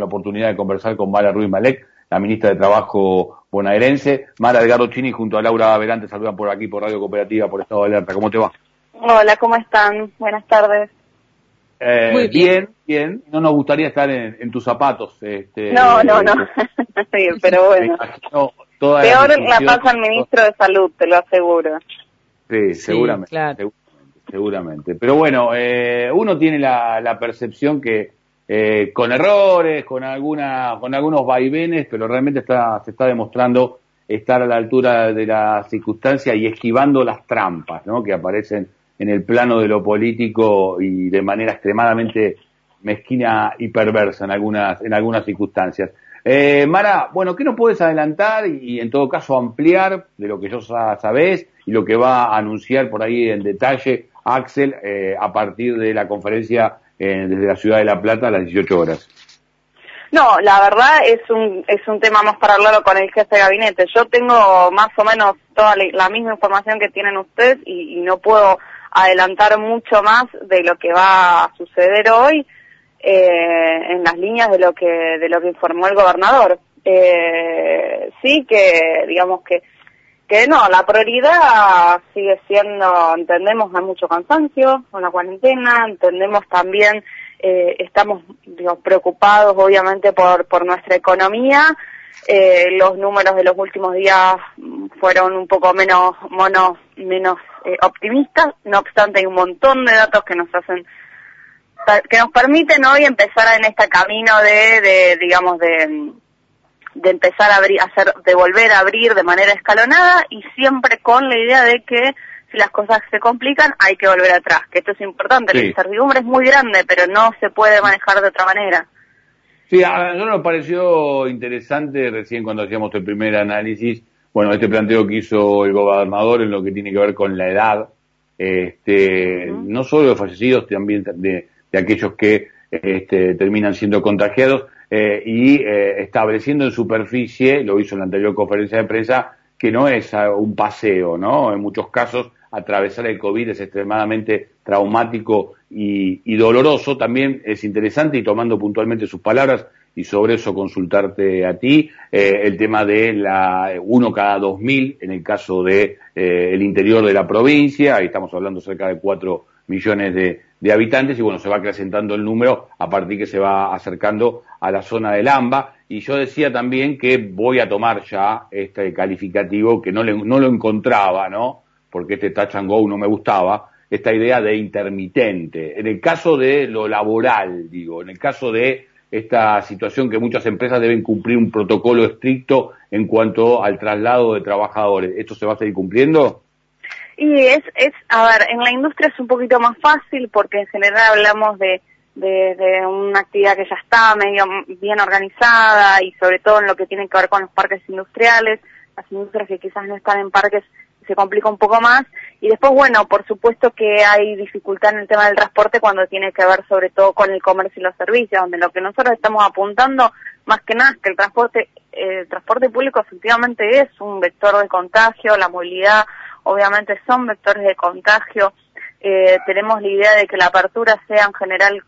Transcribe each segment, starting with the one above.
oportunidad de conversar con Mara Ruiz Malek, la ministra de Trabajo bonaerense. Mara, Edgardo Chini junto a Laura Verán te saludan por aquí, por Radio Cooperativa, por Estado de Alerta. ¿Cómo te va? Hola, ¿cómo están? Buenas tardes. Muy bien. Bien. No nos gustaría estar en tus zapatos. No. Sí, pero bueno. Peor la pasa al ministro de Salud, te lo aseguro. Sí, seguramente. Claro. Seguramente. Pero bueno, uno tiene la percepción que con errores, con algunos vaivenes, pero realmente se está demostrando estar a la altura de la circunstancia y esquivando las trampas, ¿no?, que aparecen en el plano de lo político y de manera extremadamente mezquina y perversa en algunas circunstancias. Mara, bueno, ¿qué nos puedes adelantar y en todo caso ampliar de lo que yo sabés y lo que va a anunciar por ahí en detalle Axel a partir de la conferencia desde la Ciudad de La Plata a las 18 horas? No, la verdad es un tema más para hablarlo con el jefe de gabinete. Yo tengo más o menos toda la misma información que tienen ustedes y no puedo adelantar mucho más de lo que va a suceder hoy en las líneas de lo que informó el gobernador. Sí que digamos que no, la prioridad sigue siendo, entendemos, hay mucho cansancio con la cuarentena, entendemos también, estamos preocupados obviamente por nuestra economía. Los números de los últimos días fueron un poco menos optimistas, no obstante hay un montón de datos que nos permiten hoy empezar en este camino de empezar a abrir, de volver a abrir de manera escalonada y siempre con la idea de que si las cosas se complican hay que volver atrás, que esto es importante. Sí. La incertidumbre es muy grande, pero no se puede manejar de otra manera. Sí, a nosotros nos pareció interesante recién cuando hacíamos el primer análisis, bueno, este planteo que hizo el gobernador en lo que tiene que ver con la edad, no solo de fallecidos, también de aquellos que terminan siendo contagiados, y estableciendo en superficie, lo hizo en la anterior conferencia de prensa, que no es un paseo, ¿no? En muchos casos atravesar el COVID es extremadamente traumático y doloroso. También es interesante, y tomando puntualmente sus palabras, y sobre eso consultarte a ti, el tema de uno cada 2.000 en el caso de el interior de la provincia. Ahí estamos hablando cerca de 4 millones de habitantes, y bueno, se va acrecentando el número a partir que se va acercando a la zona del AMBA. Y yo decía también que voy a tomar ya este calificativo que no lo encontraba, ¿no?, porque este touch and go no me gustaba, esta idea de intermitente. En el caso de lo laboral, en el caso de esta situación que muchas empresas deben cumplir un protocolo estricto en cuanto al traslado de trabajadores, ¿esto se va a seguir cumpliendo? Y a ver, en la industria es un poquito más fácil porque en general hablamos de una actividad que ya está medio bien organizada y sobre todo en lo que tiene que ver con los parques industriales. Las industrias que quizás no están en parques se complica un poco más. Y después, bueno, por supuesto que hay dificultad en el tema del transporte cuando tiene que ver sobre todo con el comercio y los servicios, donde lo que nosotros estamos apuntando más que nada es que el transporte público efectivamente es un vector de contagio, la movilidad obviamente son vectores de contagio. Tenemos la idea de que la apertura sea en general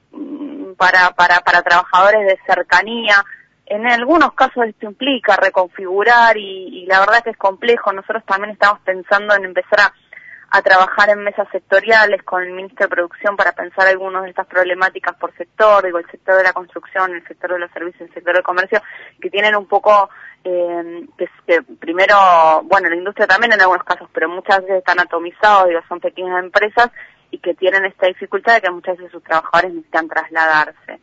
para trabajadores de cercanía. En algunos casos esto implica reconfigurar y la verdad que es complejo. Nosotros también estamos pensando en empezar a trabajar en mesas sectoriales con el ministro de Producción para pensar algunas de estas problemáticas por sector, el sector de la construcción, el sector de los servicios, el sector del comercio, que tienen un poco, que primero, bueno, la industria también en algunos casos, pero muchas veces están atomizados, son pequeñas empresas y que tienen esta dificultad de que muchas veces sus trabajadores necesitan trasladarse.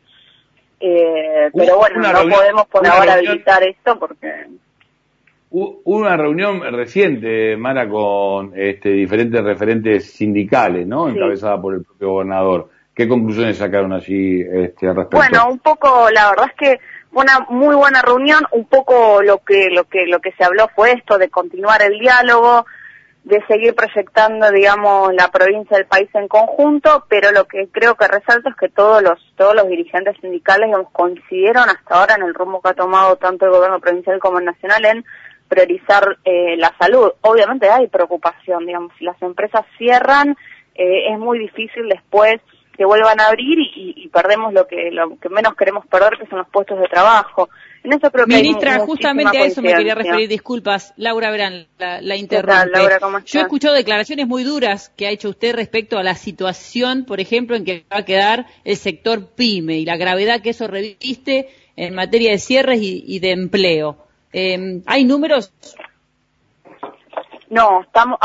Pero bueno, no podemos por ahora habilitar esto porque... Hubo una reunión reciente, Mara, con diferentes referentes sindicales, ¿no? Sí. Encabezada por el propio gobernador. ¿Qué conclusiones sacaron allí al respecto? Bueno, un poco, la verdad es que fue una muy buena reunión. Un poco lo que se habló fue esto de continuar el diálogo, de seguir proyectando, digamos, la provincia del país en conjunto, pero lo que creo que resalto es que todos los dirigentes sindicales, digamos, coincidieron hasta ahora en el rumbo que ha tomado tanto el gobierno provincial como el nacional en priorizar la salud. Obviamente hay preocupación, digamos, si las empresas cierran, es muy difícil después que vuelvan a abrir y perdemos lo que menos queremos perder, que son los puestos de trabajo. En eso creo que Ministra, justamente a eso me quería referir, disculpas, Laura Verán, la interrumpe. Laura, ¿cómo estás? Yo he escuchado declaraciones muy duras que ha hecho usted respecto a la situación, por ejemplo, en que va a quedar el sector PYME y la gravedad que eso reviste en materia de cierres y de empleo. ¿Hay números? No,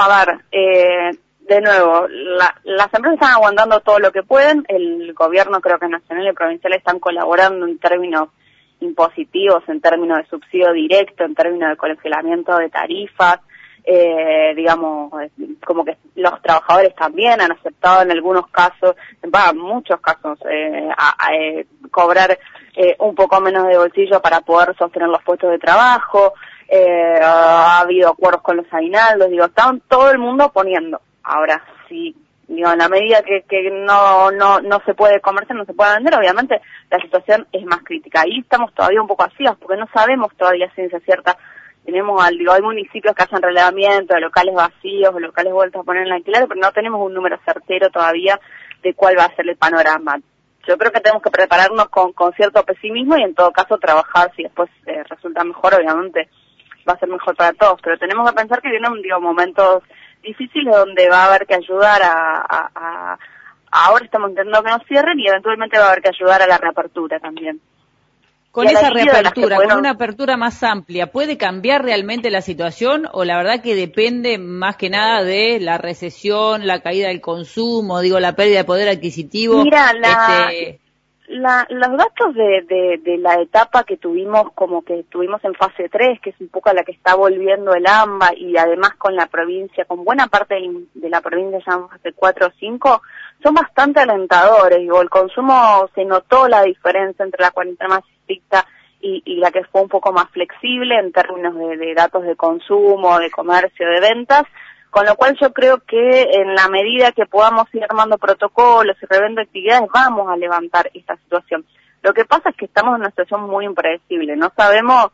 de nuevo, las empresas están aguantando todo lo que pueden, el gobierno creo que nacional y provincial están colaborando en términos impositivos, en términos de subsidio directo, en términos de congelamiento de tarifas, digamos, como que los trabajadores también han aceptado en algunos casos, muchos casos, cobrar un poco menos de bolsillo para poder sostener los puestos de trabajo, ha habido acuerdos con los aguinaldos, estaban todo el mundo poniendo. Ahora, sí, en la medida que no se puede comerciar, no se puede vender, obviamente la situación es más crítica. Ahí estamos todavía un poco vacíos porque no sabemos todavía ciencia cierta. Hay municipios que hacen relevamiento de locales vacíos, de locales vueltos a poner en alquiler, pero no tenemos un número certero todavía de cuál va a ser el panorama. Yo creo que tenemos que prepararnos con cierto pesimismo y en todo caso trabajar. Si después resulta mejor, obviamente va a ser mejor para todos, pero tenemos que pensar que vienen momentos difíciles donde va a haber que ayudar ahora estamos intentando que nos cierren y eventualmente va a haber que ayudar a la reapertura también. Con esa reapertura, con una apertura más amplia, ¿puede cambiar realmente la situación o la verdad que depende más que nada de la recesión, la caída del consumo, la pérdida de poder adquisitivo? Mira, los datos de la etapa que tuvimos en fase 3, que es un poco a la que está volviendo el AMBA y además con la provincia, con buena parte de la provincia ya en fase 4 o 5, son bastante alentadores. El consumo se notó la diferencia entre la cuarentena más estricta y la que fue un poco más flexible en términos de datos de consumo, de comercio, de ventas. Con lo cual yo creo que en la medida que podamos ir armando protocolos y reviendo actividades, vamos a levantar esta situación. Lo que pasa es que estamos en una situación muy impredecible. No sabemos,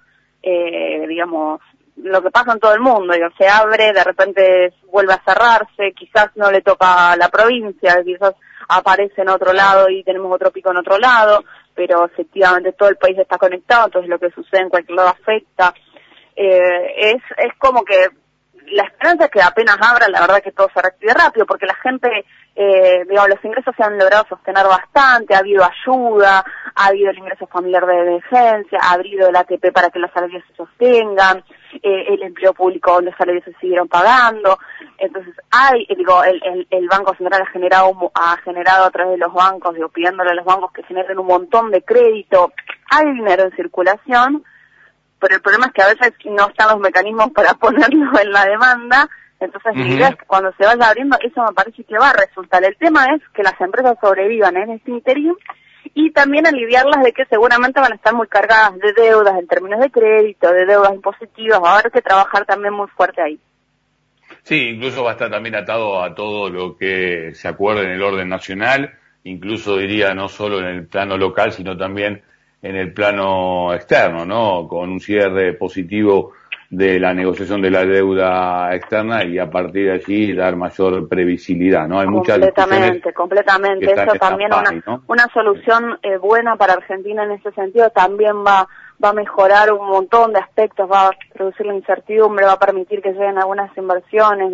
lo que pasa en todo el mundo. Se abre, de repente vuelve a cerrarse, quizás no le toca a la provincia, quizás aparece en otro lado y tenemos otro pico en otro lado, pero efectivamente todo el país está conectado, entonces lo que sucede en cualquier lado afecta. Es como que la esperanza es que apenas abra, la verdad que todo se reactive rápido, porque la gente, los ingresos se han logrado sostener bastante, ha habido ayuda, ha habido el ingreso familiar de emergencia, ha habido el ATP para que los salarios se sostengan, el empleo público, los salarios se siguieron pagando. Entonces el Banco Central ha generado a través de los bancos, pidiéndole a los bancos que generen un montón de crédito, hay dinero en circulación, pero el problema es que a veces no están los mecanismos para ponerlo en la demanda. Entonces la idea es que cuando se vaya abriendo, eso me parece que va a resultar. El tema es que las empresas sobrevivan en este interín y también aliviarlas de que seguramente van a estar muy cargadas de deudas en términos de crédito, de deudas impositivas. Va a haber que trabajar también muy fuerte ahí. Sí, incluso va a estar también atado a todo lo que se acuerde en el orden nacional, incluso diría no solo en el plano local, sino también en el plano externo, ¿no? Con un cierre positivo de la negociación de la deuda externa y a partir de allí dar mayor previsibilidad, ¿no? Hay muchas completamente. Eso también una solución buena para Argentina en ese sentido también va a mejorar un montón de aspectos, va a reducir la incertidumbre, va a permitir que lleguen algunas inversiones,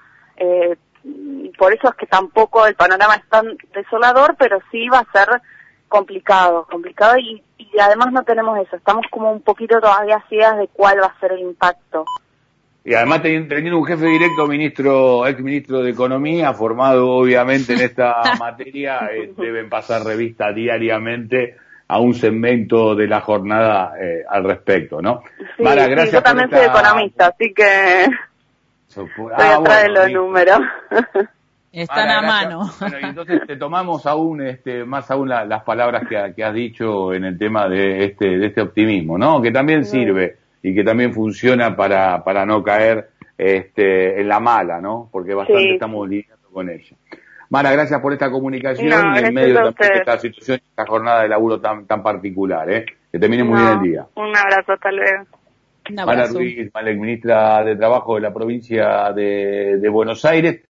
por eso es que tampoco el panorama es tan desolador, pero sí va a ser complicado y además no tenemos eso, estamos como un poquito todavía ciegas de cuál va a ser el impacto. Y además teniendo un jefe directo, ex ministro de Economía, formado obviamente en esta materia, deben pasar revista diariamente a un segmento de la jornada al respecto, ¿no? Sí, Mara, gracias yo también soy economista, así que estoy atrás de los números. Están a mano. Bueno, y entonces te tomamos más aún las palabras que has dicho en el tema de este optimismo, ¿no? Que también sirve y que también funciona para no caer en la mala, ¿no? Porque bastante estamos lidiando con ella. Mara, gracias por esta comunicación y en medio de esta situación, esta jornada de laburo tan particular, Que termine muy bien el día. Un abrazo, hasta luego. Mara Ruiz, ministra de Trabajo de la provincia de Buenos Aires.